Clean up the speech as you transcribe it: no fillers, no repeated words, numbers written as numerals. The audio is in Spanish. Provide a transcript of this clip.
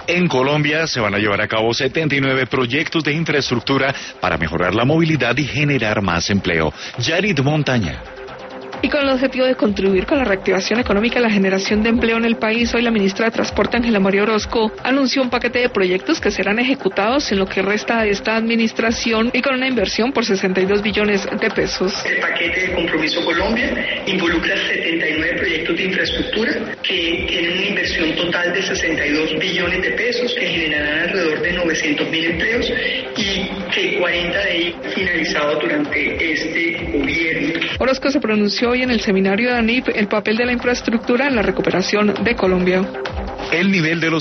En Colombia se van a llevar a cabo 79 proyectos de infraestructura para mejorar la movilidad y generar más empleo. Yarit Montaña. Y con el objetivo de contribuir con la reactivación económica y la generación de empleo en el país, hoy la ministra de Transporte, Ángela María Orozco, anunció un paquete de proyectos que serán ejecutados en lo que resta de esta administración y con una inversión por 62 billones de pesos. El paquete de Compromiso Colombia involucra 79 proyectos de infraestructura que tienen una inversión total de 62 billones de pesos que generarán alrededor de 900.000 empleos y que 40 de ellos finalizados durante este gobierno. Orozco se pronunció hoy en el seminario de ANIP el papel de la infraestructura en la recuperación de Colombia. El nivel de los